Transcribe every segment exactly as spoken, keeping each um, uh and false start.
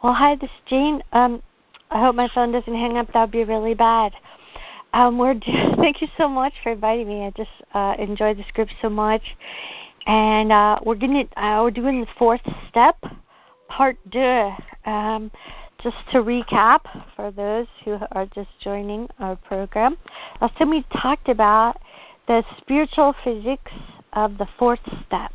Well, hi, this is Jane. Um, I hope my phone doesn't hang up. That would be really bad. Um, we're thank you so much for inviting me. I just uh, enjoyed this group so much, and uh, we're gonna uh, we're doing the fourth step, part deux. Um, just to recap for those who are just joining our program, last time we talked about the spiritual physics of the fourth step,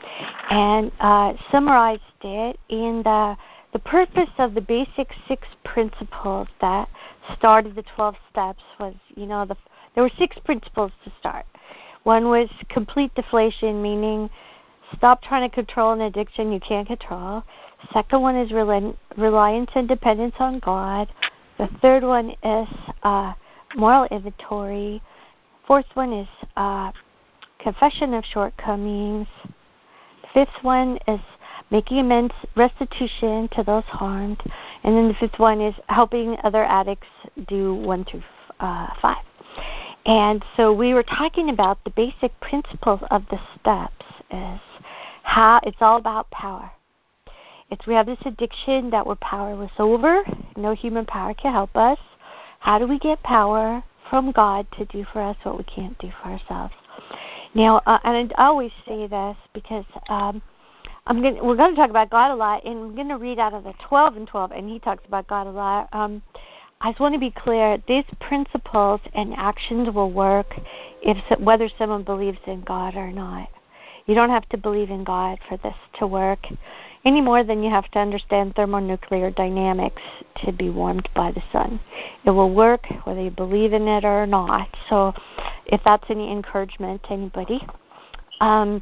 and uh, summarized it in the the purpose of the basic six principles that started the twelve steps. Was, you know, the there were six principles to start. One was complete deflation, meaning stop trying to control an addiction you can't control. Second one is rel- reliance and dependence on God. The third one is uh, moral inventory. Fourth one is uh, confession of shortcomings. Fifth one is making amends, restitution to those harmed. And then the fifth one is helping other addicts do one through uh, five. And so we were talking about the basic principles of the steps is how it's all about power. It's we have this addiction that we're powerless over. No human power can help us. How do we get power from God to do for us what we can't do for ourselves? Now, uh, and I always say this because um, I'm going we're going to talk about God a lot, and I'm going to read out of the twelve and twelve, and he talks about God a lot. Um, I just want to be clear, these principles and actions will work if whether someone believes in God or not. You don't have to believe in God for this to work any more than you have to understand thermonuclear dynamics to be warmed by the sun. It will work whether you believe in it or not. So if that's any encouragement to anybody. Um,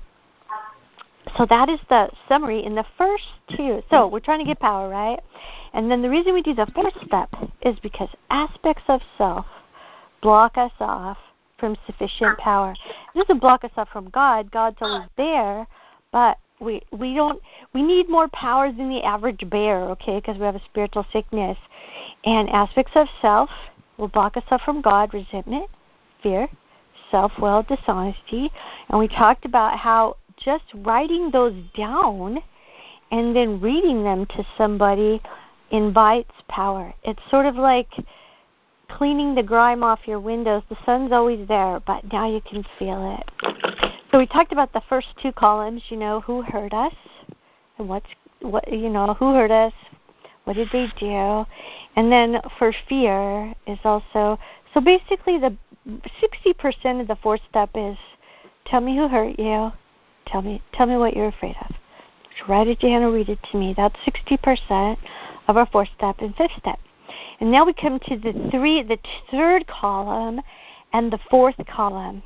so that is the summary in the first two. So we're trying to get power, right? And then the reason we do the fourth step is because aspects of self block us off from sufficient power. It doesn't block us off from God. God's always there, but we we don't we need more power than the average bear, okay? Because we have a spiritual sickness, and aspects of self will block us off from God: resentment, fear, self-will, dishonesty. And we talked about how just writing those down and then reading them to somebody invites power. It's sort of like cleaning the grime off your windows. The sun's always there, but now you can feel it. So we talked about the first two columns, you know, who hurt us and what's, what, you know, who hurt us, what did they do? And then for fear is also, so basically the sixty percent of the fourth step is tell me who hurt you, tell me, tell me what you're afraid of. Just write it down and read it to me. That's sixty percent of our fourth step and fifth step. And now we come to the three, the third column and the fourth column.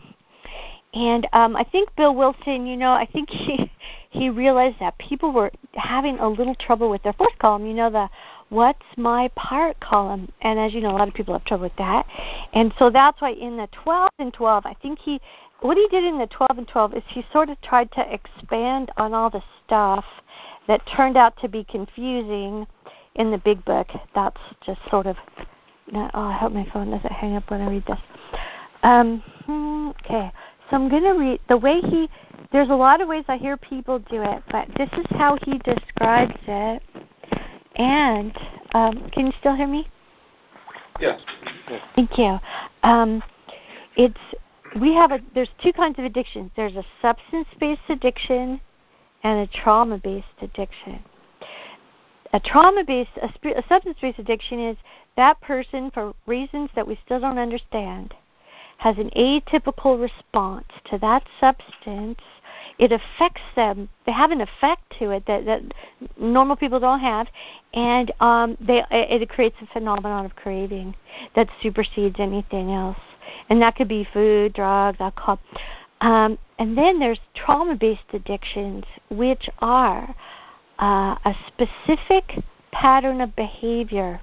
And um, I think Bill Wilson, you know, I think he he realized that people were having a little trouble with their fourth column, you know, the what's my part column. And as you know, a lot of people have trouble with that. And so that's why in the twelve and twelve, I think he, what he did in the twelve and twelve is he sort of tried to expand on all the stuff that turned out to be confusing in the big book. That's just sort of, oh, I hope my phone doesn't hang up when I read this. Um, okay, so I'm going to read, the way he, there's a lot of ways I hear people do it, but this is how he describes it. And, um, can you still hear me? Yes. Thank you. Um, it's, we have a, there's two kinds of addictions. There's a substance-based addiction and a trauma-based addiction. A trauma-based, a, a substance-based addiction is that person, for reasons that we still don't understand, has an atypical response to that substance. It affects them. They have an effect to it that, that normal people don't have, and um, they, it, it creates a phenomenon of craving that supersedes anything else. And that could be food, drugs, alcohol. Um, and then there's trauma-based addictions, which are Uh, a specific pattern of behavior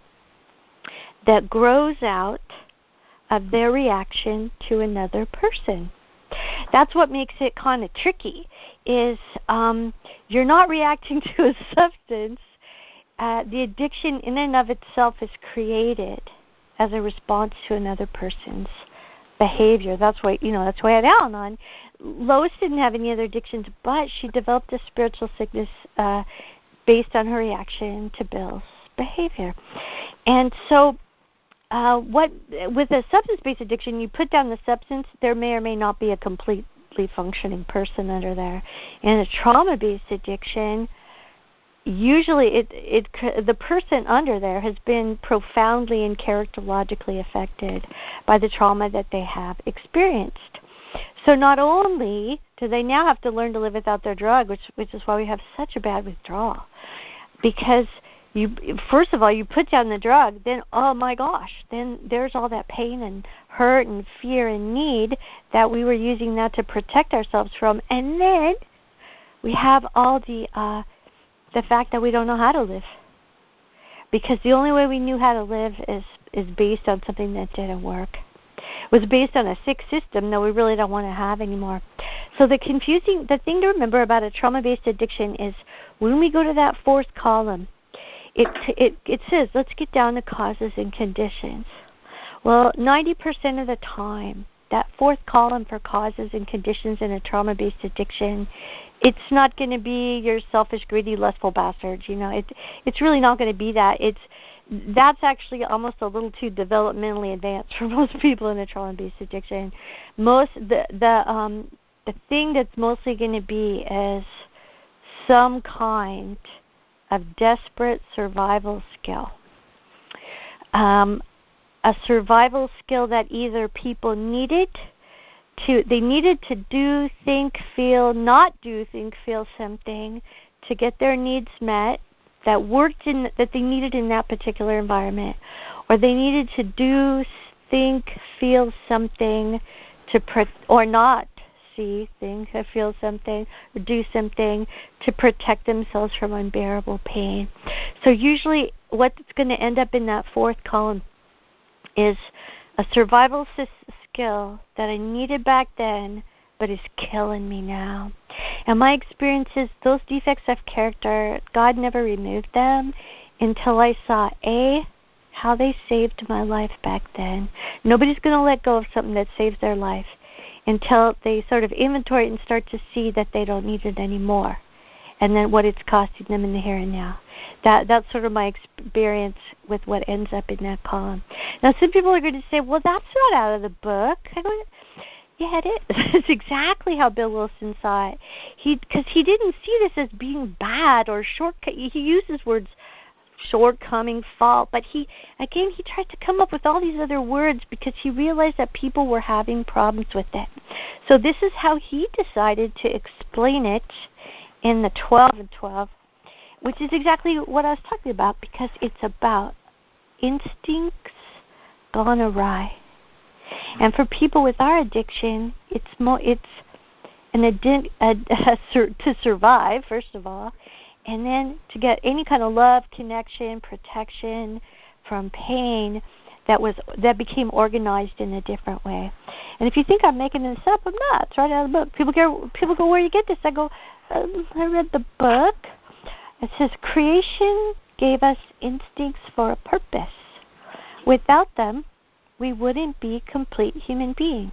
that grows out of their reaction to another person. That's what makes it kind of tricky, is um, you're not reacting to a substance. Uh, the addiction in and of itself is created as a response to another person's behavior. That's why, you know, that's why at Al-Anon, Lois didn't have any other addictions, but she developed a spiritual sickness uh, based on her reaction to Bill's behavior. And so uh, what with a substance-based addiction, you put down the substance, there may or may not be a completely functioning person under there. In a trauma-based addiction, usually it, it the person under there has been profoundly and characterologically affected by the trauma that they have experienced. So not only do they now have to learn to live without their drug, which which is why we have such a bad withdrawal, because you first of all you put down the drug, then oh my gosh, then there's all that pain and hurt and fear and need that we were using that to protect ourselves from, and then we have all the uh, the fact that we don't know how to live, because the only way we knew how to live is is based on something that didn't work. It was based on a sick system that we really don't want to have anymore. So the confusing, the thing to remember about a trauma-based addiction is when we go to that fourth column, it it it says, let's get down to causes and conditions. Well, ninety percent of the time, that fourth column for causes and conditions in a trauma-based addiction, it's not going to be your selfish, greedy, lustful bastard. You know, it it's really not going to be that. It's that's actually almost a little too developmentally advanced for most people in a trauma-based addiction. Most the the um the thing that's mostly going to be is some kind of desperate survival skill. Um, a survival skill that either people needed to, they needed to do, think, feel, not do, think, feel something to get their needs met that worked in, that they needed in that particular environment, or they needed to do, think, feel something to, pro- or not see, think, or feel something, or do something to protect themselves from unbearable pain. So usually what's going to end up in that fourth column is a survival skill that I needed back then, but is killing me now. And my experience is those defects of character, God never removed them until I saw, A, how they saved my life back then. Nobody's going to let go of something that saves their life until they sort of inventory it and start to see that they don't need it anymore, and then what it's costing them in the here and now. That That's sort of my experience with what ends up in that column. Now, some people are going to say, well, that's not out of the book. I go, yeah, it is. It's exactly how Bill Wilson saw it. He, because he didn't see this as being bad or shortcut. He uses words shortcoming, fault, but he, again, he tried to come up with all these other words because he realized that people were having problems with it. So this is how he decided to explain it in the twelve and twelve, which is exactly what I was talking about, because it's about instincts gone awry. And for people with our addiction, it's more it's an addi- a, a, a, to survive, first of all, and then to get any kind of love, connection, protection from pain that was that became organized in a different way. And if you think I'm making this up, I'm not. It's right out of the book. People go, people go, where do you get this? I go, um, I read the book. It says, creation gave us instincts for a purpose. Without them, we wouldn't be complete human beings.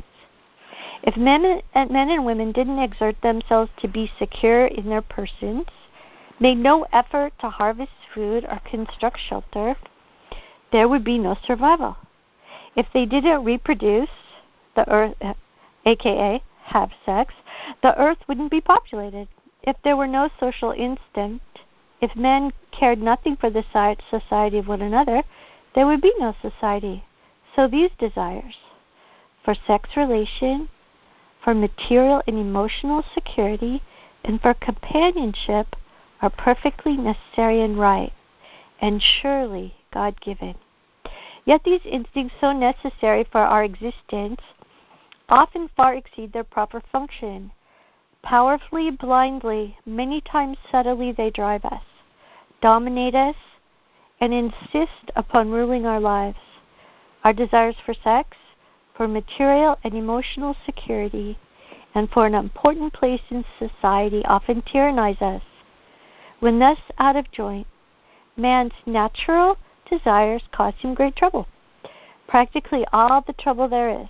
If men and, men and women didn't exert themselves to be secure in their persons, made no effort to harvest food or construct shelter, there would be no survival. If they didn't reproduce, the earth, aka have sex, the earth wouldn't be populated. If there were no social instinct, if men cared nothing for the society of one another, there would be no society. So these desires for sex relation, for material and emotional security, and for companionship are perfectly necessary and right, and surely God-given. Yet these instincts, so necessary for our existence, often far exceed their proper function. Powerfully, blindly, many times subtly they drive us, dominate us, and insist upon ruling our lives. Our desires for sex, for material and emotional security, and for an important place in society often tyrannize us. When thus out of joint, man's natural desires cause him great trouble, practically all the trouble there is.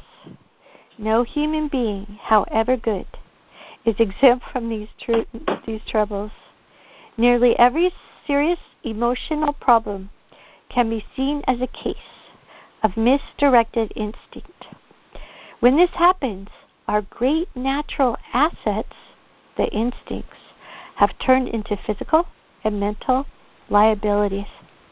No human being, however good, is exempt from these tr- these troubles. Nearly every serious emotional problem can be seen as a case of misdirected instinct. When this happens, our great natural assets, the instincts, have turned into physical and mental liabilities.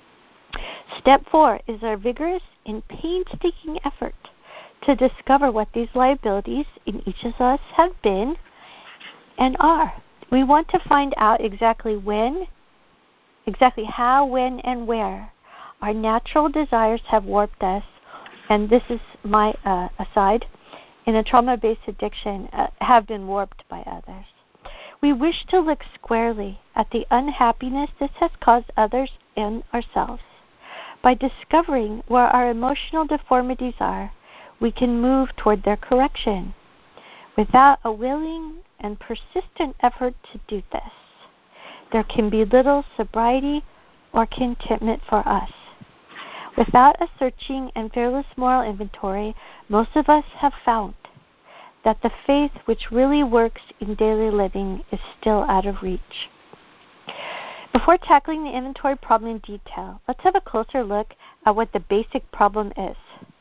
Step four is our vigorous and painstaking effort to discover what these liabilities in each of us have been and are. We want to find out exactly when, exactly how, when, and where our natural desires have warped us, and this is my uh, aside, in a trauma-based addiction, uh, have been warped by others. We wish to look squarely at the unhappiness this has caused others and ourselves. By discovering where our emotional deformities are, we can move toward their correction. Without a willing and persistent effort to do this, there can be little sobriety or contentment for us. Without a searching and fearless moral inventory, most of us have found that the faith which really works in daily living is still out of reach. Before tackling the inventory problem in detail, let's have a closer look at what the basic problem is.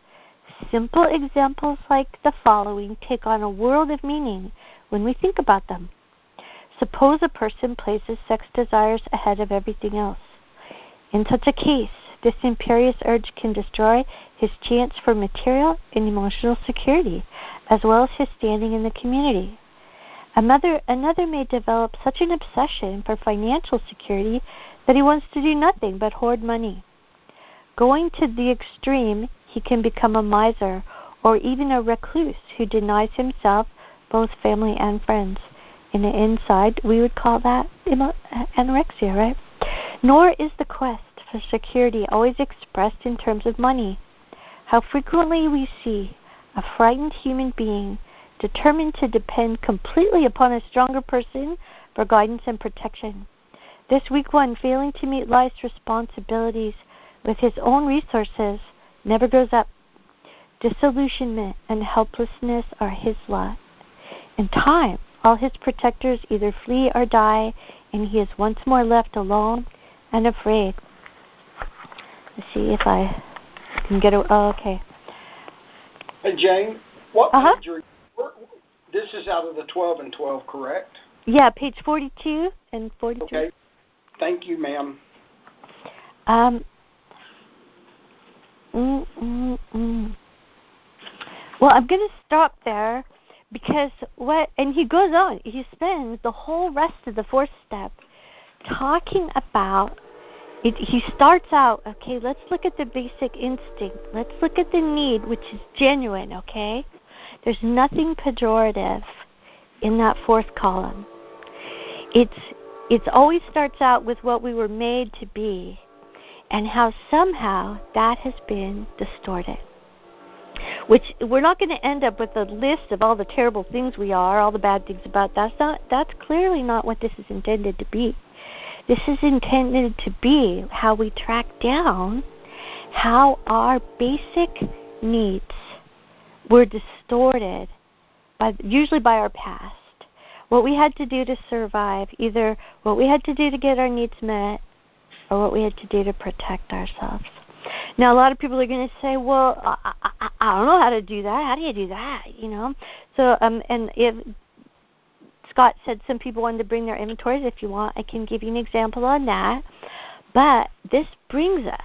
Simple examples like the following take on a world of meaning when we think about them. Suppose a person places sex desires ahead of everything else. In such a case, this imperious urge can destroy his chance for material and emotional security, as well as his standing in the community. Another, another may develop such an obsession for financial security that he wants to do nothing but hoard money. Going to the extreme, he can become a miser or even a recluse who denies himself both family and friends. In the inside, we would call that anorexia, right? Nor is the quest for security always expressed in terms of money. How frequently we see a frightened human being determined to depend completely upon a stronger person for guidance and protection. This weak one, failing to meet life's responsibilities with his own resources, never grows up. Disillusionment and helplessness are his lot. In time, all his protectors either flee or die, and he is once more left alone and afraid. Let's see if I can get a... Oh, okay. Hey, Jane, what uh-huh. page are you... This is out of the twelve and twelve, correct? Yeah, page forty-two and forty-three. Okay. Thank you, ma'am. Um... Mm, mm, mm. Well, I'm going to stop there because what, and he goes on, he spends the whole rest of the fourth step talking about, it, he starts out, okay, let's look at the basic instinct. Let's look at the need, which is genuine, okay? There's nothing pejorative in that fourth column. It's, it's always starts out with what we were made to be and how somehow that has been distorted. Which we're not going to end up with a list of all the terrible things we are, all the bad things about that. That's not, that's clearly not what this is intended to be. This is intended to be how we track down how our basic needs were distorted, by, usually by our past. What we had to do to survive, either what we had to do to get our needs met or what we had to do to protect ourselves. Now, a lot of people are going to say, well, I, I, I don't know how to do that. How do you do that? You know? So, um, and if Scott said some people wanted to bring their inventories. If you want, I can give you an example on that. But this brings us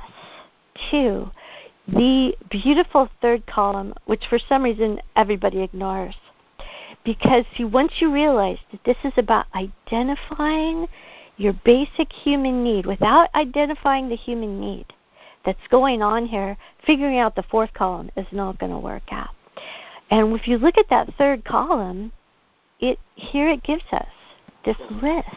to the beautiful third column, which for some reason everybody ignores. Because see, once you realize that this is about identifying your basic human need, without identifying the human need that's going on here, figuring out the fourth column is not going to work out. And if you look at that third column, it here it gives us this list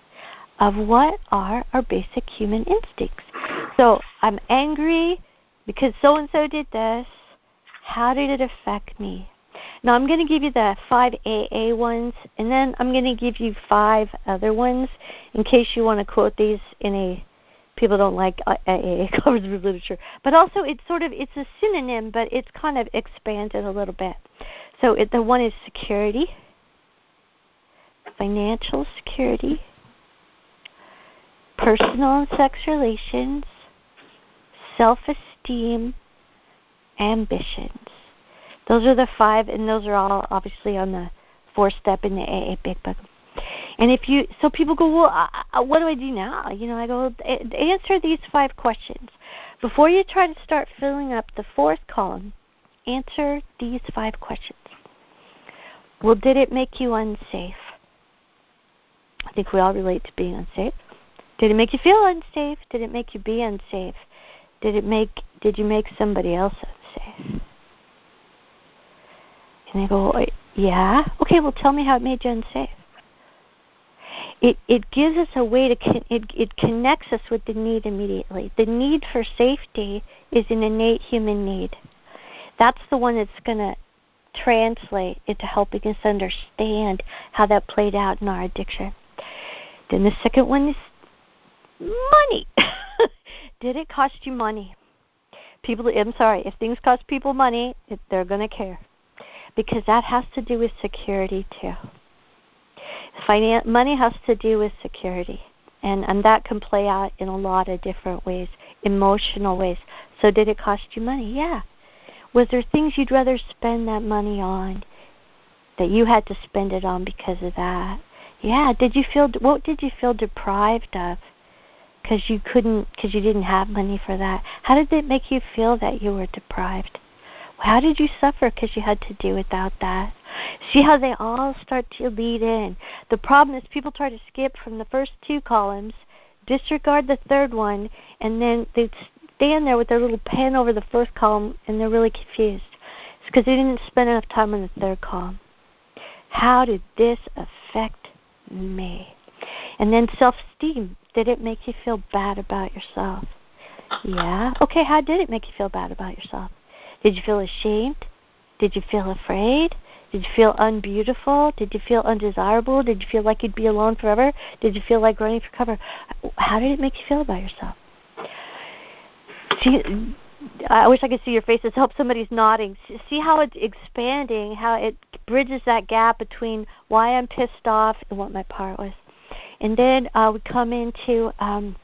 of what are our basic human instincts. So I'm angry because so-and-so did this. How did it affect me? Now I'm going to give you the five A A ones, and then I'm going to give you five other ones in case you want to quote these in a, people don't like A A, collaborative literature. But also it's sort of, it's a synonym, but it's kind of expanded a little bit. So it, the one is security, financial security, personal and sex relations, self-esteem, ambitions. Those are the five, and those are all obviously on the fourth step in the A A Big Book. And if you, so people go, well, uh, what do I do now? You know, I go, answer these five questions. Before you try to start filling up the fourth column, answer these five questions. Well, did it make you unsafe? I think we all relate to being unsafe. Did it make you feel unsafe? Did it make you be unsafe? Did it make, did you make somebody else unsafe? And they go, yeah? Okay, well, tell me how it made you unsafe. It it gives us a way to, con- it, it connects us with the need immediately. The need for safety is an innate human need. That's the one that's going to translate into helping us understand how that played out in our addiction. Then the second one is money. Did it cost you money? People, I'm sorry, if things cost people money, it, they're going to care. Because that has to do with security too. Finan- money has to do with security. And, and that can play out in a lot of different ways, emotional ways. So did it cost you money? Yeah. Was there things you'd rather spend that money on that you had to spend it on because of that? Yeah. Did you feel, what did you feel deprived of because you couldn't, because you didn't have money for that? How did it make you feel that you were deprived? How did you suffer because you had to do without that? See how they all start to lead in. The problem is people try to skip from the first two columns, disregard the third one, and then they stand there with their little pen over the first column, and they're really confused. It's because they didn't spend enough time on the third column. How did this affect me? And then self-esteem. Did it make you feel bad about yourself? Yeah. Okay, how did it make you feel bad about yourself? Did you feel ashamed? Did you feel afraid? Did you feel unbeautiful? Did you feel undesirable? Did you feel like you'd be alone forever? Did you feel like running for cover? How did it make you feel about yourself? See, I wish I could see your faces. Help somebody's nodding. See how it's expanding, how it bridges that gap between why I'm pissed off and what my part was. And then uh, we come into um,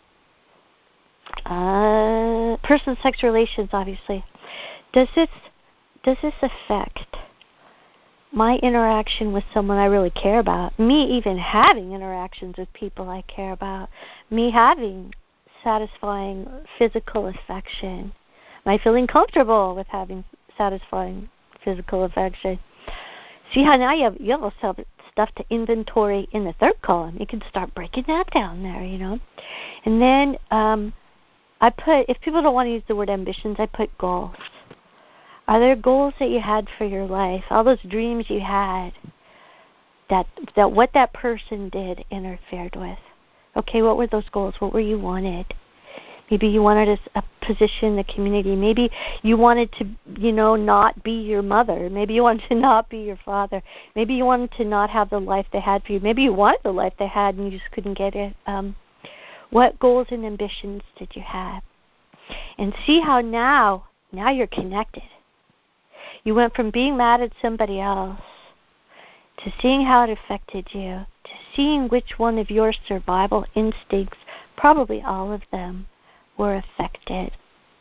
uh, personal sex relations, obviously. Does this does this affect my interaction with someone I really care about? Me even having interactions with people I care about? Me having satisfying physical affection? Am I feeling comfortable with having satisfying physical affection? See how now you have you also have stuff to inventory in the third column. You can start breaking that down there, you know. And then um, I put, if people don't want to use the word ambitions, I put goals. Are there goals that you had for your life? All those dreams you had that that what that person did interfered with. Okay, what were those goals? What were you wanted? Maybe you wanted a, a position in the community. Maybe you wanted to, you know, not be your mother. Maybe you wanted to not be your father. Maybe you wanted to not have the life they had for you. Maybe you wanted the life they had and you just couldn't get it. Um, what goals and ambitions did you have? And see how now, now you're connected. You went from being mad at somebody else to seeing how it affected you, to seeing which one of your survival instincts, probably all of them, were affected.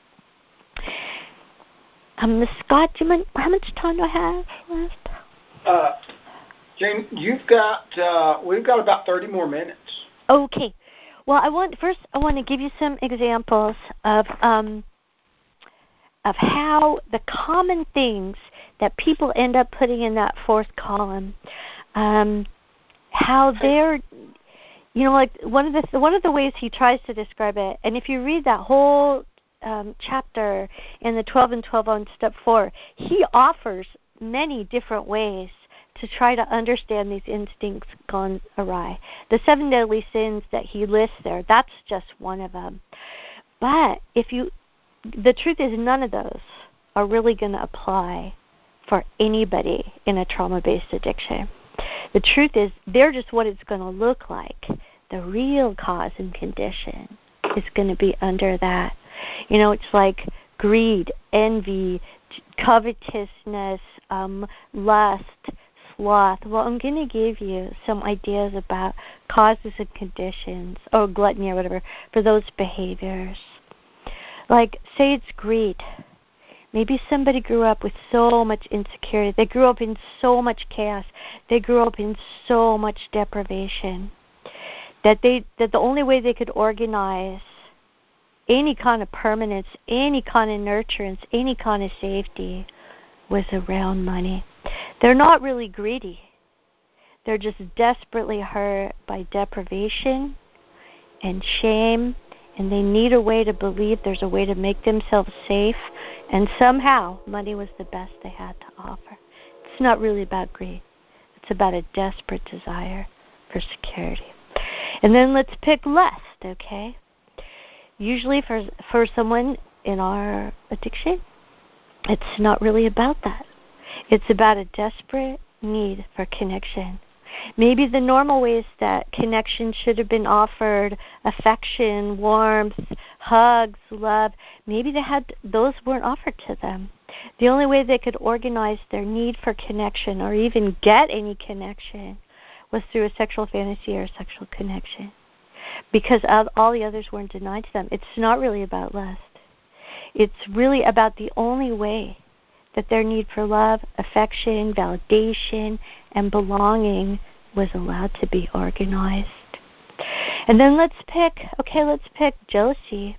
Um, Miz Scott, do you mind, how much time do I have left? Uh, Jane, you've got, uh, we've got about thirty more minutes. Okay. Well, I want first. I want to give you some examples of um, of how the common things that people end up putting in that fourth column, um, how they're, you know, like one of the one of the ways he tries to describe it. And if you read that whole um, chapter in the twelve and twelve on step four, he offers many different ways to try to understand these instincts gone awry. The seven deadly sins that he lists there, that's just one of them. But if you, the truth is none of those are really going to apply for anybody in a trauma-based addiction. The truth is they're just what it's going to look like. The real cause and condition is going to be under that. You know, it's like greed, envy, covetousness, um, lust, sloth. Well, I'm going to give you some ideas about causes and conditions, or gluttony or whatever, for those behaviors. Like, say it's greed. Maybe somebody grew up with so much insecurity. They grew up in so much chaos. They grew up in so much deprivation that they that the only way they could organize any kind of permanence, any kind of nurturance, any kind of safety was around money. They're not really greedy. They're just desperately hurt by deprivation and shame, and they need a way to believe there's a way to make themselves safe, and somehow money was the best they had to offer. It's not really about greed. It's about a desperate desire for security. And then let's pick lust, okay? Usually for for someone in our addiction, it's not really about that. It's about a desperate need for connection. Maybe the normal ways that connection should have been offered, affection, warmth, hugs, love, maybe they had those weren't offered to them. The only way they could organize their need for connection or even get any connection was through a sexual fantasy or a sexual connection, because all the others weren't denied to them. It's not really about lust. It's really about the only way that their need for love, affection, validation, and belonging was allowed to be organized. And then let's pick, okay, let's pick jealousy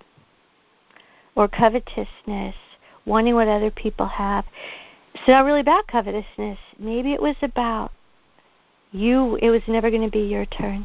or covetousness, wanting what other people have. It's not really about covetousness. Maybe it was about you, it was never going to be your turn.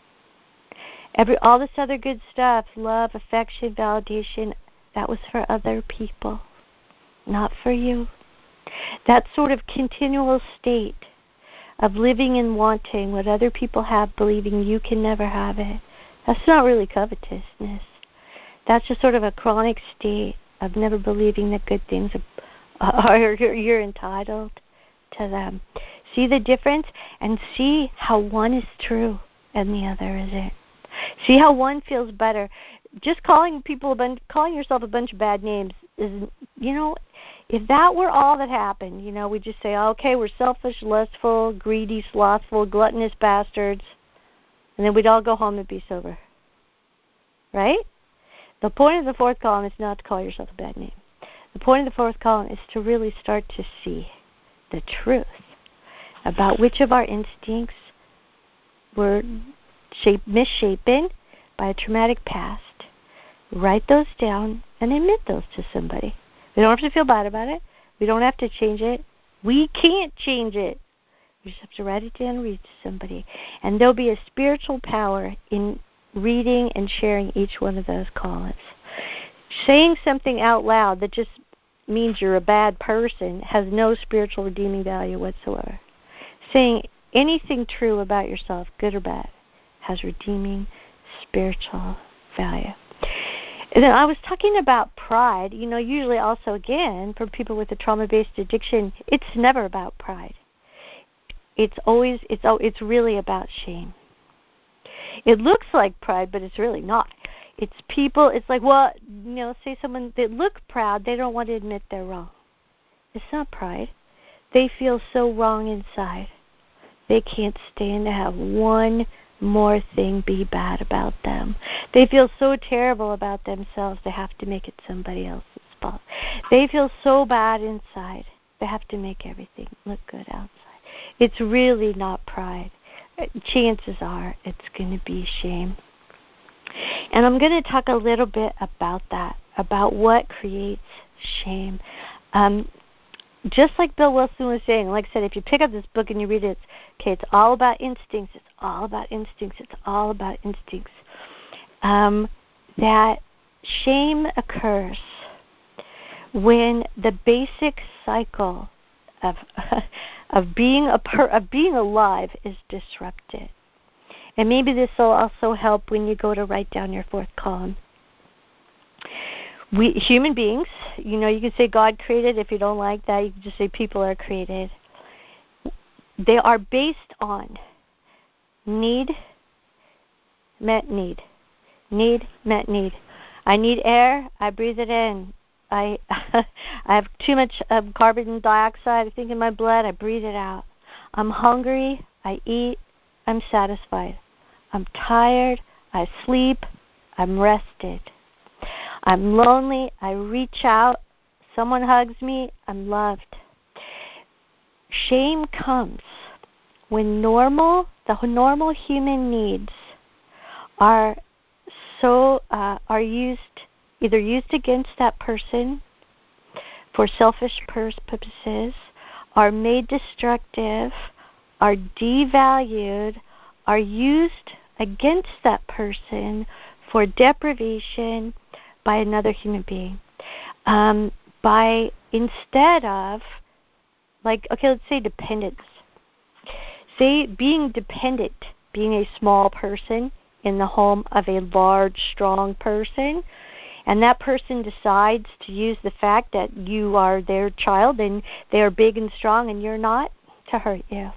Every all this other good stuff, love, affection, validation, that was for other people, not for you. That sort of continual state of living and wanting what other people have, believing you can never have it, that's not really covetousness. That's just sort of a chronic state of never believing that good things are, are you're entitled to them. See the difference, and see how one is true and the other isn't. See how one feels better. Just calling people a bunch, calling yourself a bunch of bad names is, you know, if that were all that happened, you know, we just say, okay, we're selfish, lustful, greedy, slothful, gluttonous bastards, and then we'd all go home and be sober. Right? The point of the fourth column is not to call yourself a bad name. The point of the fourth column is to really start to see the truth about which of our instincts were shape, misshapen by a traumatic past. Write those down and admit those to somebody. We don't have to feel bad about it. We don't have to change it. We can't change it. We just have to write it down and read it to somebody. And there'll be a spiritual power in reading and sharing each one of those columns. Saying something out loud that just means you're a bad person has no spiritual redeeming value whatsoever. Saying anything true about yourself, good or bad, has redeeming spiritual value. And then I was talking about pride. You know, usually also, again, for people with a trauma-based addiction, it's never about pride. It's always, it's it's really about shame. It looks like pride, but it's really not. It's people, it's like, well, you know, say someone, they look proud, they don't want to admit they're wrong. It's not pride. They feel so wrong inside. They can't stand to have one more thing be bad about them. They feel so terrible about themselves, they have to make it somebody else's fault. They feel so bad inside, they have to make everything look good outside. It's really not pride. Chances are it's going to be shame. And I'm going to talk a little bit about that, about what creates shame. Um, just like Bill Wilson was saying, like I said, if you pick up this book and you read it, it's, okay, it's all about instincts. It's all about instincts. It's all about instincts. Um, that shame occurs when the basic cycle of of being a per, of being alive is disrupted. And maybe this will also help when you go to write down your fourth column. We human beings, you know, you can say God created. If you don't like that, you can just say people are created. They are based on need, met need. Need, met need. I need air, I breathe it in. I I have too much um, carbon dioxide, I think, in my blood, I breathe it out. I'm hungry, I eat, I'm satisfied. I'm tired, I sleep, I'm rested. I'm lonely. I reach out. Someone hugs me. I'm loved. Shame comes when normal, the normal human needs are so uh, are used either used against that person for selfish purposes, are made destructive, are devalued, are used against that person for deprivation by another human being. Um, by instead of, like, okay, let's say dependence. Say being dependent, being a small person in the home of a large, strong person, and that person decides to use the fact that you are their child and they are big and strong and you're not, to hurt you.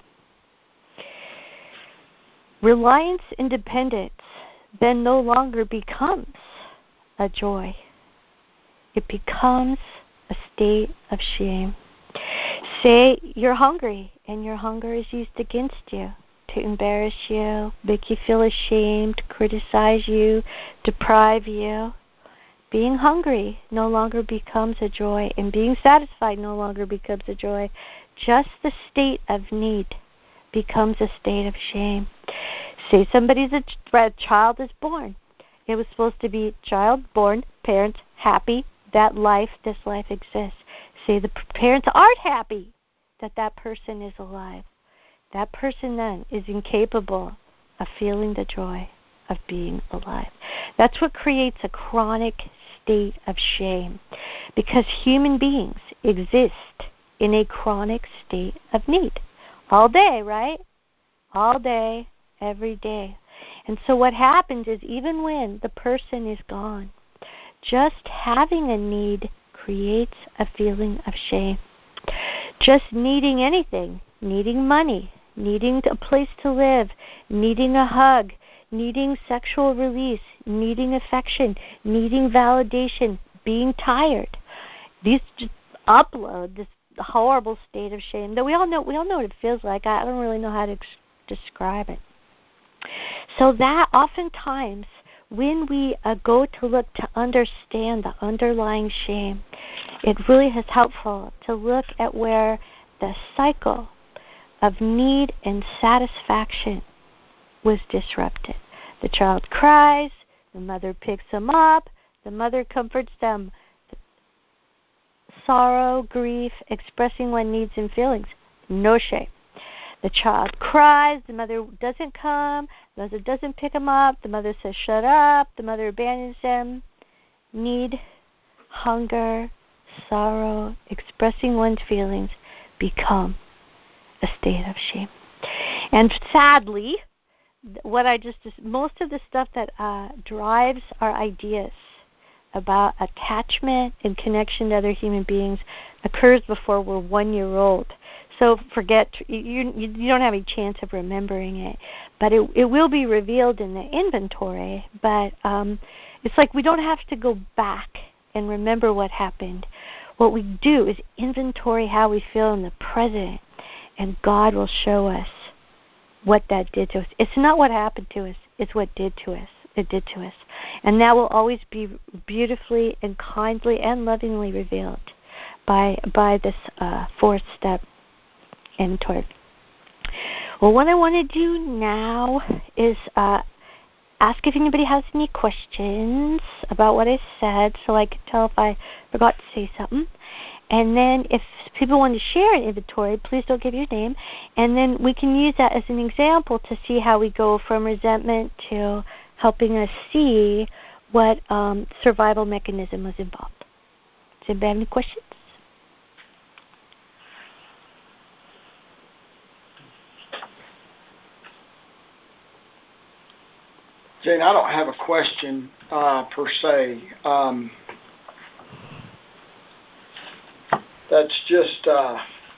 Reliance and dependence then no longer becomes a joy. It becomes a state of shame. Say you're hungry and your hunger is used against you to embarrass you, make you feel ashamed, criticize you, deprive you. Being hungry no longer becomes a joy, and being satisfied no longer becomes a joy. Just the state of need becomes a state of shame. Say somebody's a, a child is born. It was supposed to be child born, parents happy that life, this life exists. Say the parents aren't happy that that person is alive. That person then is incapable of feeling the joy of being alive. That's what creates a chronic state of shame, because human beings exist in a chronic state of need all day, right? All day, every day. And so what happens is, even when the person is gone, just having a need creates a feeling of shame. Just needing anything, needing money, needing a place to live, needing a hug, needing sexual release, needing affection, needing validation, being tired. These just upload this horrible state of shame that we all know. We all know what it feels like. I don't really know how to ex- describe it. So that oftentimes, when we uh, go to look to understand the underlying shame, it really is helpful to look at where the cycle of need and satisfaction was disrupted. The child cries, the mother picks them up, the mother comforts them. Sorrow, grief, expressing one's needs and feelings, no shame. The child cries, the mother doesn't come, the mother doesn't pick him up, the mother says shut up, the mother abandons them. Need, hunger, sorrow, expressing one's feelings become a state of shame. And sadly, what I just, most of the stuff that uh, drives our ideas about attachment and connection to other human beings occurs before we're one year old. So forget, you, you don't have any chance of remembering it, but it, it will be revealed in the inventory. But um, it's like we don't have to go back and remember what happened. What we do is inventory how we feel in the present, and God will show us what that did to us. It's not what happened to us, it's what did to us. It did to us. And that will always be beautifully and kindly and lovingly revealed by by this uh, fourth step inventory. Well, what I want to do now is uh, ask if anybody has any questions about what I said, so I can tell if I forgot to say something. And then if people want to share an inventory, please don't give your name. And then we can use that as an example to see how we go from resentment to helping us see what um, survival mechanism was involved. Does anybody have any questions? Jane, I don't have a question uh, per se. Um, that's just uh,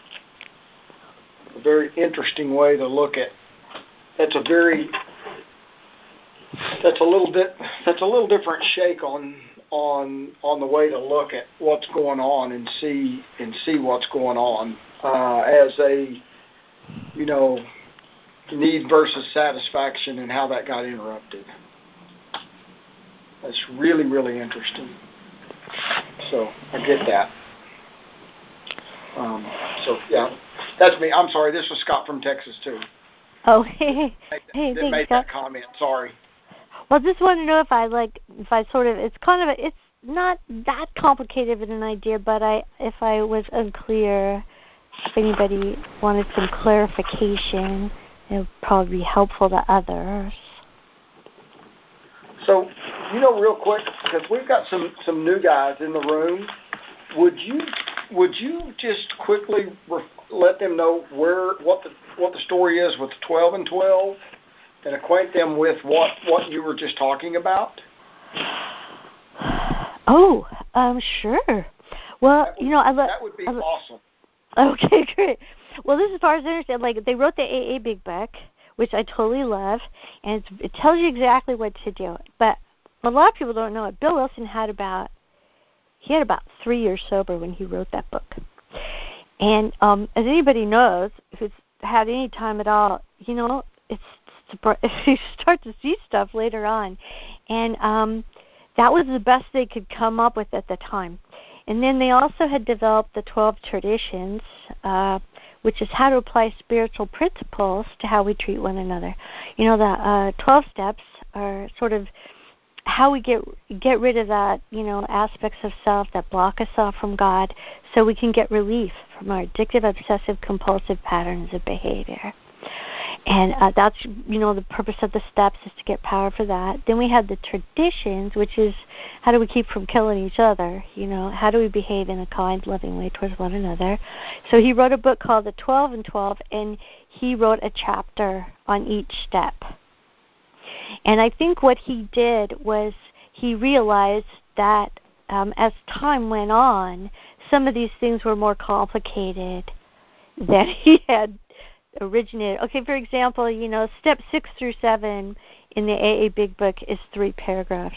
a very interesting way to look at. That's a very that's a little bit that's a little different shake on on on the way to look at what's going on and see and see what's going on uh, as a you know. need versus satisfaction and how that got interrupted. That's really, really interesting. So I get that. Um, so yeah, that's me. I'm sorry. This was Scott from Texas too. Oh, hey, That hey, that thanks, made Scott. that comment. Sorry. Well, just want to know if I like, if I sort of, it's kind of, a, it's not that complicated of an idea, but I, if I was unclear, if anybody wanted some clarification, it would probably be helpful to others. So, you know, real quick, because we've got some, some new guys in the room, would you would you just quickly ref- let them know where what the what the story is with twelve and twelve, and acquaint them with what, what you were just talking about? Oh, um, sure. Well, That would, you know, I lo- that would be I lo- awesome. Okay, great. Well, this is as far as I understand. Like, they wrote the A A Big Book, which I totally love, and it's, it tells you exactly what to do. But a lot of people don't know it. Bill Wilson had about he had about three years sober when he wrote that book. And um, as anybody knows, who's had any time at all, you know, it's, it's you start to see stuff later on, and um, that was the best they could come up with at the time. And then they also had developed the twelve traditions, uh, which is how to apply spiritual principles to how we treat one another. You know, the uh, twelve steps are sort of how we get get rid of that, you know, aspects of self that block us off from God, so we can get relief from our addictive, obsessive, compulsive patterns of behavior. And uh, that's, you know, the purpose of the steps is to get power for that. Then we have the traditions, which is how do we keep from killing each other? You know, how do we behave in a kind, loving way towards one another? So he wrote a book called The twelve and twelve, and he wrote a chapter on each step. And I think what he did was he realized that um, as time went on, some of these things were more complicated than he had originated. Okay, for example, you know, step six through seven in the A A Big Book is three paragraphs.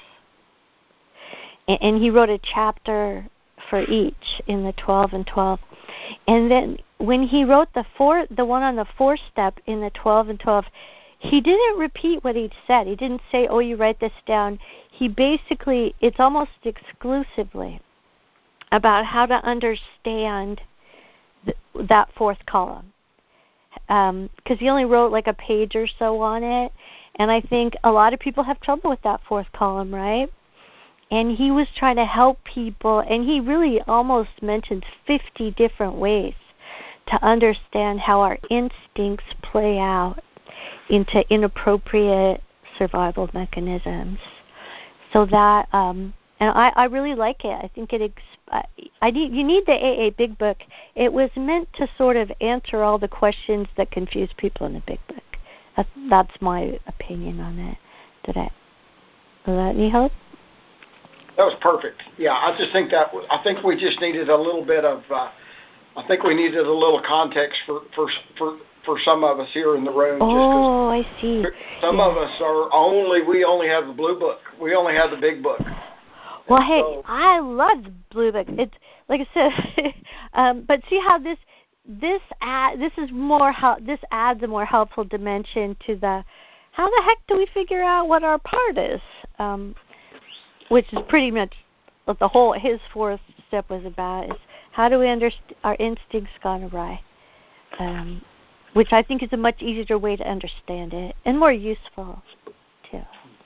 And, and he wrote a chapter for each in the twelve and twelve. And then when he wrote the four, the one on the fourth step in the twelve and twelve, he didn't repeat what he'd said. He didn't say, oh, you write this down. He basically, it's almost exclusively about how to understand th- that fourth column. Because um, he only wrote like a page or so on it. And I think a lot of people have trouble with that fourth column, right? And he was trying to help people, and he really almost mentions fifty different ways to understand how our instincts play out into inappropriate survival mechanisms. So that, um, and I, I really like it. I think it. Exp- I need you need the A A Big Book. It was meant to sort of answer all the questions that confuse people in the Big Book. That, that's my opinion on it. Did I? Was that any help? That was perfect. Yeah, I just think that I think we just needed a little bit of. Uh, I think we needed a little context for for for, for some of us here in the room. Oh, I see. Some yeah. of us are only. We only have the blue book. We only have the big book. Well, and hey, so, I love the blue book. It's like I said, um, but see how this this add, this is more help. This adds a more helpful dimension to the. How the heck do we figure out what our part is? Um, which is pretty much what the whole his fourth step was about, is how do we understand our instincts gone awry, um, which I think is a much easier way to understand it and more useful too.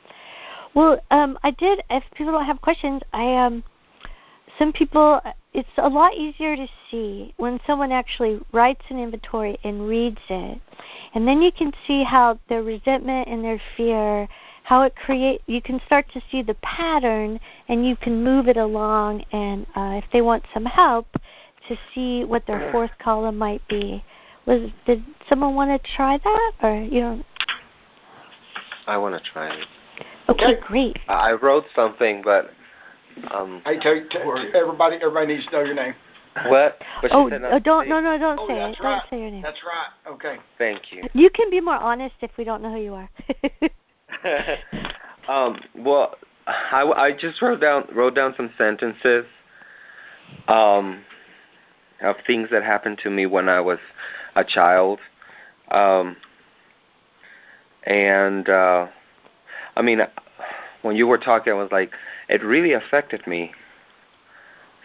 Well, um, I did. If people don't have questions, I um, some people. It's a lot easier to see when someone actually writes an inventory and reads it, and then you can see how their resentment and their fear, how it create. You can start to see the pattern, and you can move it along. And uh, if they want some help, to see what their fourth column might be. Was did someone want to try that, or you know? I want to try it. Okay, great. I wrote something, but um. Hey, tell, tell everybody. Everybody needs to know your name. What? But oh, said oh don't say no no don't oh, say that's it. Right. Don't say your name. That's right. Okay. Thank you. You can be more honest if we don't know who you are. um. Well, I, I just wrote down wrote down some sentences. Um. Of things that happened to me when I was a child. Um. And uh, I mean, when you were talking, I was like, it really affected me.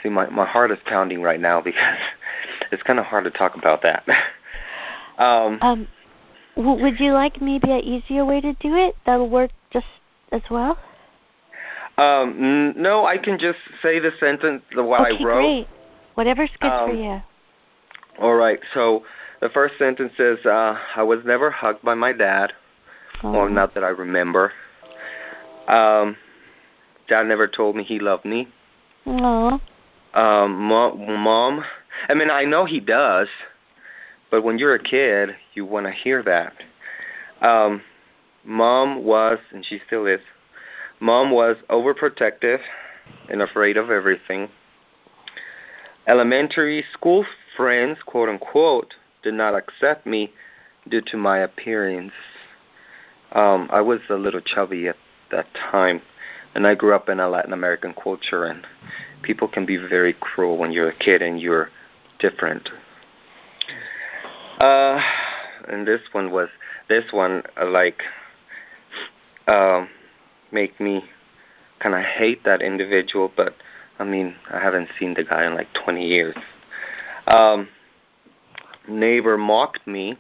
see, my, my heart is pounding right now because it's kind of hard to talk about that. um, um, w- would you like maybe an easier way to do it that'll work just as well? Um, n- no, I can just say the sentence, the what okay, I wrote. Great. Whatever's good um, for you. All right. So the first sentence is, uh, I was never hugged by my dad. Oh. Well, not that I remember. Um, Dad never told me he loved me. Oh. Um, mom, mom, I mean, I know he does, but when you're a kid, you want to hear that. Um, Mom was, and she still is, Mom was overprotective and afraid of everything. Elementary school friends, quote unquote, did not accept me due to my appearance. Um, I was a little chubby at that time, and I grew up in a Latin American culture, and people can be very cruel when you're a kid and you're different. Uh, and this one was, this one, uh, like, um, make me kind of hate that individual, but, I mean, I haven't seen the guy in like twenty years. Um, neighbor mocked me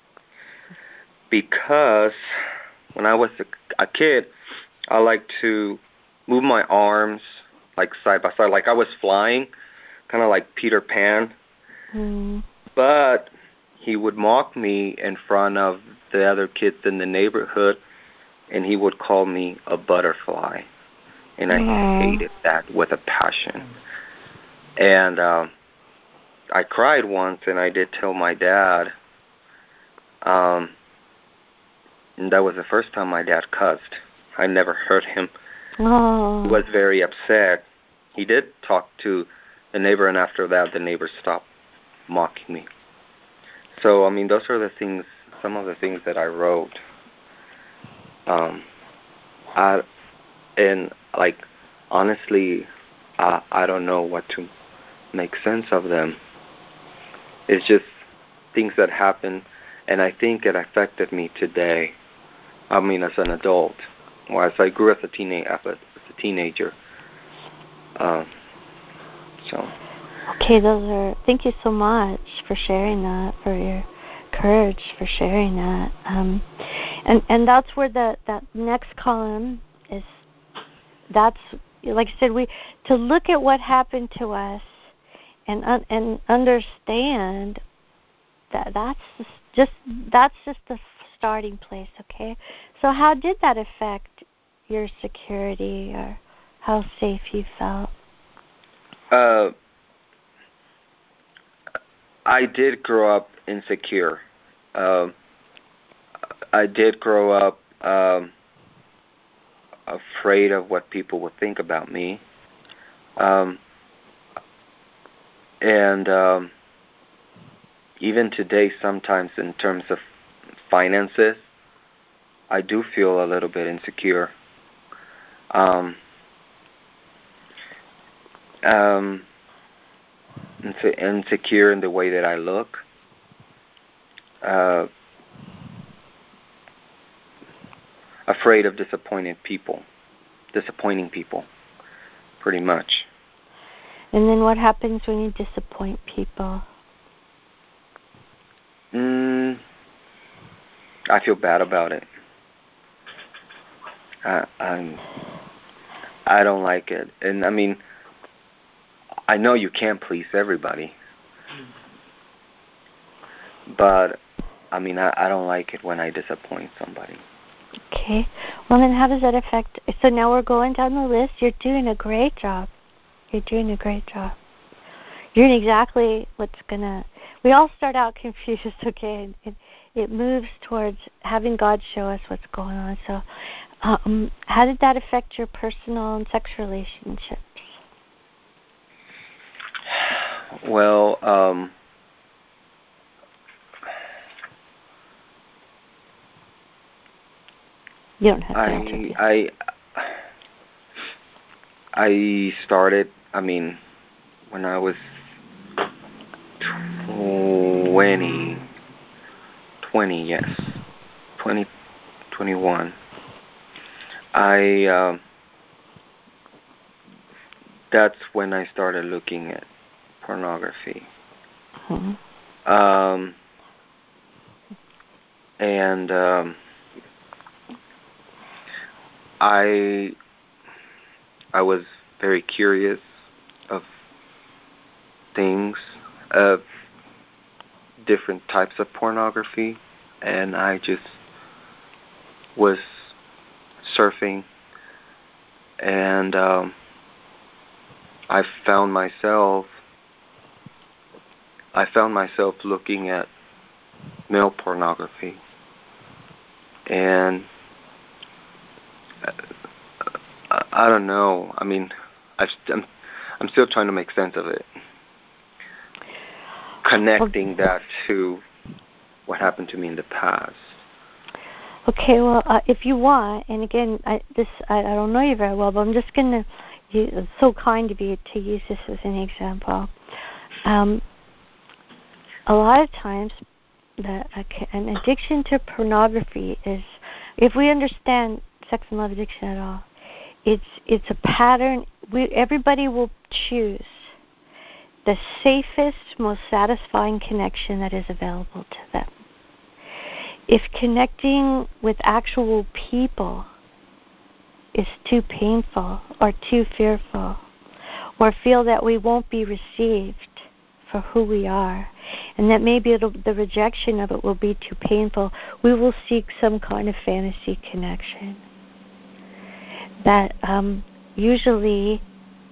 because when I was a, a kid, I liked to move my arms like side by side, like I was flying, kind of like Peter Pan. Mm. But he would mock me in front of the other kids in the neighborhood, and he would call me a butterfly. And I Aww. hated that with a passion. And um, I cried once, and I did tell my dad. Um, and that was the first time my dad cussed. I never heard him. Oh. He was very upset. He did talk to the neighbor, and after that, the neighbor stopped mocking me. So, I mean, those are the things, some of the things that I wrote. Um, I, and, like, honestly, I, I don't know what to make sense of them. It's just things that happen, and I think it affected me today. I mean, as an adult, or as I grew as a, teen- as a teenager. Um, so. Okay, those are, thank you so much for sharing that, for your courage for sharing that. Um, and, and that's where the, that next column is, that's, like I said, we, to look at what happened to us and, un, and understand that that's just, that's just the starting place, okay? So how did that affect your security or how safe you felt? Uh, I did grow up insecure. Um, I did grow up um, afraid of what people would think about me. Um, and um, even today, sometimes in terms of finances, I do feel a little bit insecure. Um, um, insecure in the way that I look. Uh, afraid of disappointing people, disappointing people, pretty much. And then what happens when you disappoint people? Mm, I feel bad about it. I, I'm, I don't like it. And I mean, I know you can't please everybody. But, I mean, I, I don't like it when I disappoint somebody. Okay. Well, then how does that affect... So now we're going down the list. You're doing a great job. You're doing a great job. You're doing exactly what's going to... We all start out confused, okay? It, it moves towards having God show us what's going on. So um, how did that affect your personal and sex relationships? Well, um... You don't have to I, answer. I, I started, I mean, when I was twenty, twenty, yes, twenty, twenty-one, I, uh, that's when I started looking at pornography. Mm-hmm. Um, and um, I I was very curious of things, of different types of pornography, and I just was surfing, and um, I found myself I found myself looking at male pornography, and I, I don't know. I mean, I, I'm I'm still trying to make sense of it, connecting that to what happened to me in the past. Okay, well, uh, if you want, and again, I, this I, I don't know you very well, but I'm just going to. It's so kind of you to use this as an example. Um, a lot of times, the, an addiction to pornography is, if we understand sex and love addiction at all, it's it's a pattern. We everybody will choose the safest, most satisfying connection that is available to them. If connecting with actual people is too painful or too fearful, or feel that we won't be received for who we are, and that maybe it'll, the rejection of it will be too painful, we will seek some kind of fantasy connection. That um, usually,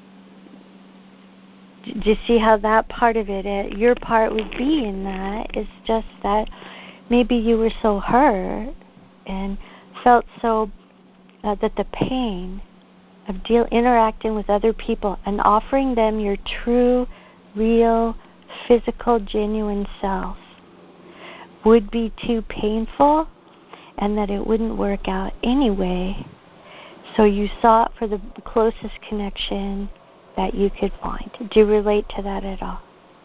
do you see how that part of it, uh, your part would be in that, is just that maybe you were so hurt and felt so uh, that the pain of deal interacting with other people and offering them your true, real, physical, genuine self would be too painful, and that it wouldn't work out anyway. So you sought for the closest connection that you could find. Do you relate to that at all?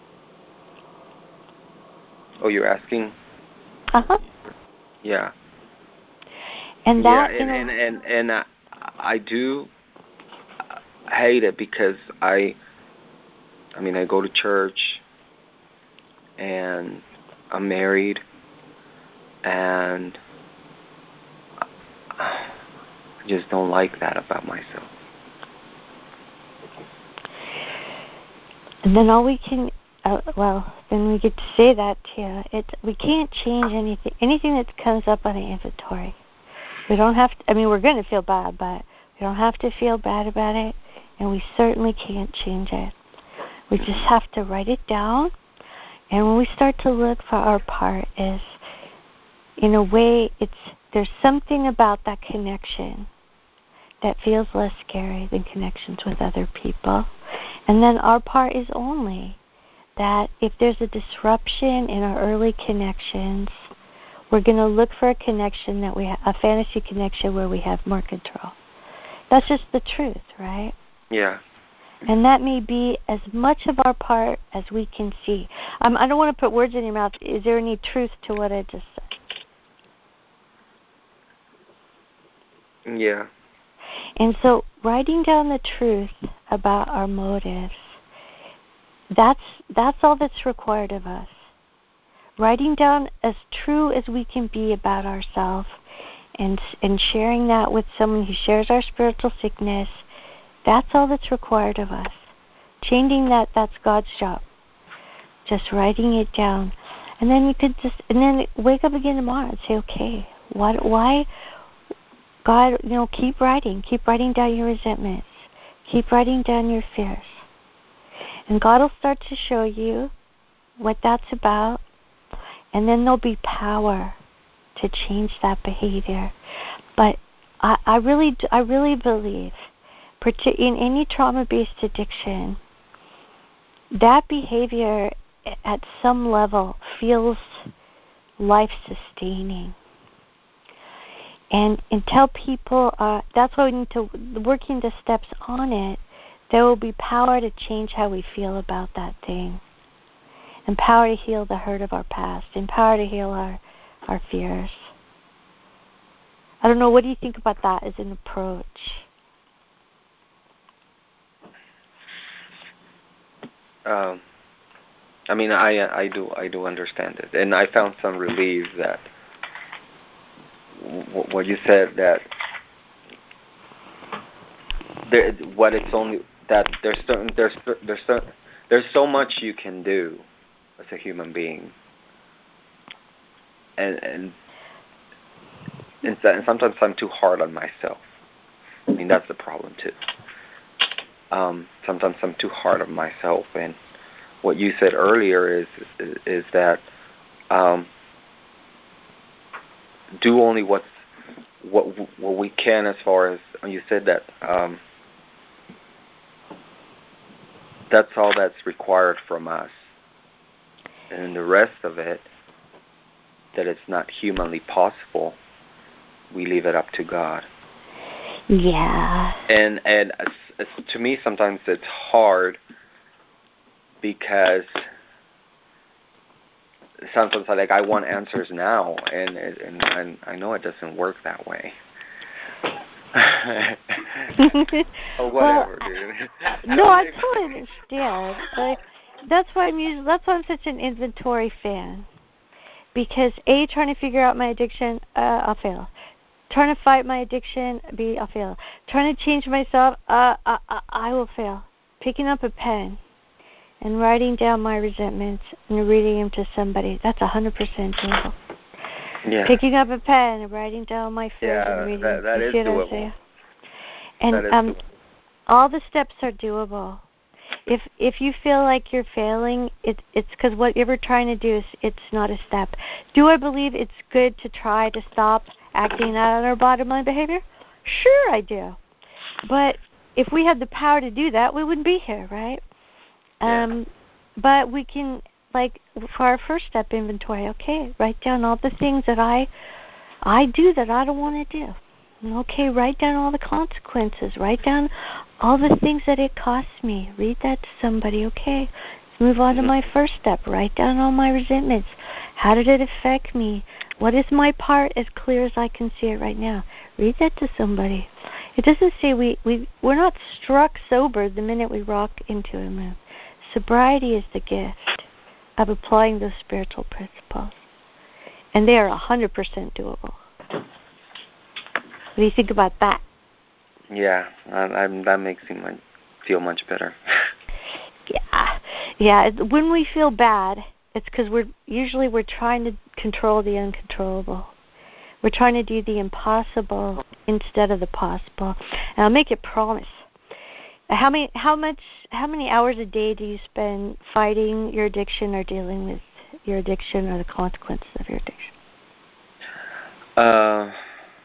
Oh, you're asking? Uh-huh. Yeah. And that, yeah, and, you know, and, and, and I, I do hate it because I, I mean, I go to church, and I'm married, and I just don't like that about myself. And then all we can, uh, well, then we get to say that to you. It, we can't change anything, anything that comes up on the inventory. We don't have to, I mean, we're going to feel bad, but we don't have to feel bad about it, and we certainly can't change it. We just have to write it down, and when we start to look for our part is, in a way, it's there's something about that connection that feels less scary than connections with other people. And then our part is only that if there's a disruption in our early connections, we're going to look for a connection that we ha- a fantasy connection where we have more control. That's just the truth, right? Yeah. And that may be as much of our part as we can see. Um, I don't want to put words in your mouth. Is there any truth to what I just said? Yeah. And so writing down the truth about our motives, that's that's all that's required of us. Writing down as true as we can be about ourselves, and and sharing that with someone who shares our spiritual sickness, that's all that's required of us. Changing that, that's God's job. Just writing it down. And then you could just, and then wake up again tomorrow and say, okay, what, why, God, you know, keep writing. Keep writing down your resentments. Keep writing down your fears. And God will start to show you what that's about. And then there'll be power to change that behavior. But I, I really, I really believe, in any trauma-based addiction, that behavior at some level feels life-sustaining. And until people are, that's why we need to, working the steps on it, there will be power to change how we feel about that thing. And power to heal the hurt of our past. And power to heal our, our fears. I don't know, what do you think about that as an approach? um, I mean, I I do I do understand it, and I found some relief that w- what you said, that there, what it's only that there's certain there's there's certain, there's so much you can do as a human being, and and and, so- and sometimes I'm too hard on myself. I mean, that's the problem too. Um, sometimes I'm too hard on myself, and what you said earlier is is, is that um, do only what's what what we can, as far as you said that um, that's all that's required from us, and the rest of it, that it's not humanly possible, we leave it up to God. Yeah. And and it's, it's, to me, sometimes it's hard because sometimes I like I want answers now, and and, and I know it doesn't work that way. Or whatever, well, dude. No, I totally understand. Like, that's why I'm usually, that's why I'm such an inventory fan. Because A, trying to figure out my addiction, uh, I'll fail. Trying to fight my addiction, B, I'll fail. Trying to change myself, uh, I, I, I will fail. Picking up a pen and writing down my resentments and reading them to somebody, that's one hundred percent doable. Yeah. Picking up a pen and writing down my fears Yeah, and reading that, them. that You is see what I'm doable. saying? And that is um, doable. all the steps are doable. If if you feel like you're failing, it, it's because what you're trying to do is it's not a step. Do I believe it's good to try to stop acting out on our bottom line behavior? Sure, I do. But if we had the power to do that, we wouldn't be here, right? Yeah. Um, but we can, like, for our first step inventory, okay, write down all the things that I I do that I don't want to do. Okay, write down all the consequences. Write down all the things that it costs me. Read that to somebody. Okay, let's move on Mm-hmm. to my first step. Write down all my resentments. How did it affect me? What is my part as clear as I can see it right now? Read that to somebody. It doesn't say we, we, we're not struck sober the minute we rock into a room. Sobriety is the gift of applying those spiritual principles. And they are one hundred percent doable. What do you think about that? Yeah, I, I, that makes me much, feel much better. Yeah, yeah. When we feel bad, it's because we're usually we're trying to control the uncontrollable. We're trying to do the impossible instead of the possible. And I'll make you a promise. How many, how much, how many hours a day do you spend fighting your addiction or dealing with your addiction or the consequences of your addiction? Uh.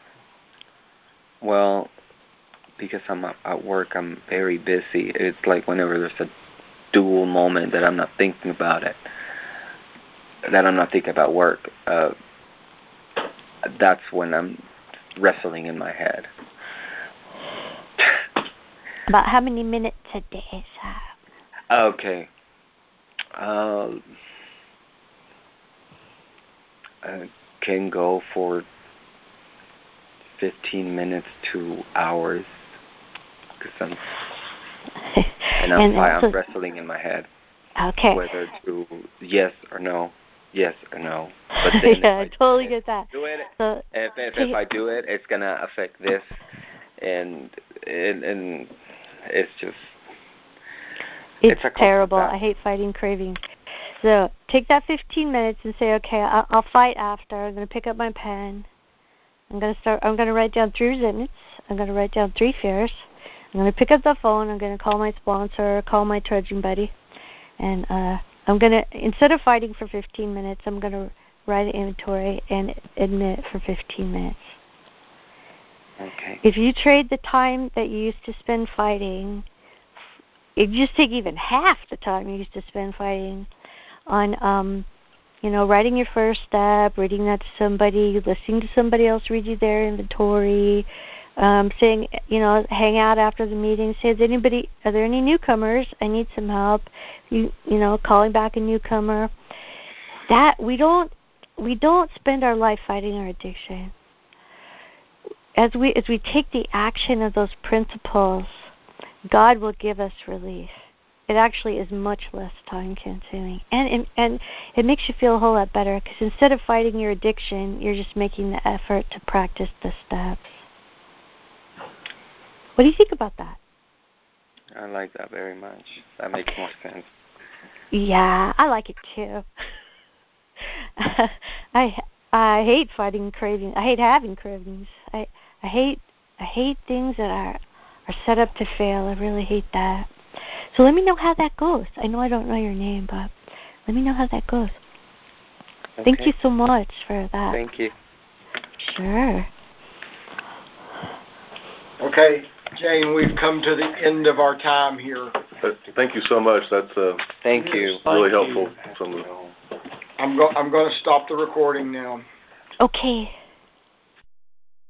Well, because I'm at work, I'm very busy. It's like whenever there's a dual moment that I'm not thinking about it, that I'm not thinking about work, uh, that's when I'm wrestling in my head. About how many minutes a day is that? Okay. Uh, I can go for fifteen minutes to hours, because I'm and I'm, and I'm so, wrestling in my head. Okay. Whether to yes or no, yes or no. But then yeah, I, I totally do get that. Do it. So, if if, if I do it, it's gonna affect this, and and, and it's just it's, it's a terrible. battle. I hate fighting cravings. So take that fifteen minutes and say, okay, I'll, I'll fight after. I'm going to pick up my pen. I'm going to start. I'm going to write down three resentments. I'm going to write down three fears. I'm going to pick up the phone. I'm going to call my sponsor, call my trudging buddy, and uh, I'm going to, instead of fighting for fifteen minutes, I'm going to write an inventory and admit for fifteen minutes. Okay. If you trade the time that you used to spend fighting, if you just take even half the time you used to spend fighting on, um, you know, writing your first step, reading that to somebody, listening to somebody else read you their inventory, um, saying, you know, hang out after the meeting, say, is anybody, are there any newcomers? I need some help. You, you know, calling back a newcomer. That we don't, we don't spend our life fighting our addiction. As we as we take the action of those principles, God will give us relief. it actually is much less time consuming, and and, and it makes you feel a whole lot better because instead of fighting your addiction, you're just making the effort to practice the steps. What do you think about that? I like that very much. That makes more sense. Yeah, I like it too. I I hate fighting cravings. I hate having cravings. I I hate I hate things that are are set up to fail. I really hate that. So let me know how that goes. I know I don't know your name, but let me know how that goes. Okay. Thank you so much for that. Thank you. Sure. Okay, Jane, we've come to the end of our time here. Uh, Thank you so much. That's uh, Thank Yes, you. really thank you. helpful. Some of the- I'm go I'm going to stop the recording now. Okay.